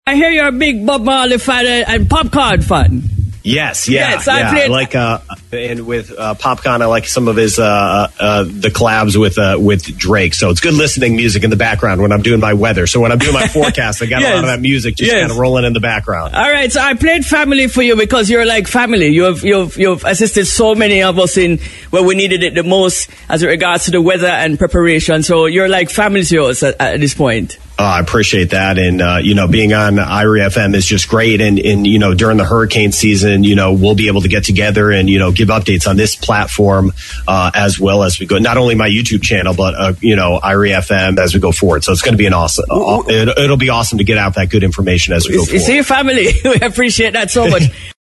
I hear you're a big Bob Marley fan and Popcorn fan. Yes, I played. I like, and with Popcorn, I like some of his the collabs with Drake. So it's good listening music in the background when I'm doing my weather. So when I'm doing my forecast, I got a lot of that music just kind of rolling in the background. All right, so I played Family for you because you're like family. You've assisted so many of us in where we needed it the most as it regards to the weather and preparation. So you're like family to us at this point. I appreciate that. And, being on Irie FM is just great. And, during the hurricane season, we'll be able to get together and, give updates on this platform as well as we go. Not only my YouTube channel, but, Irie FM as we go forward. So it's going to be an awesome, it'll be awesome to get out that good information as we go forward. See your family. We appreciate that so much.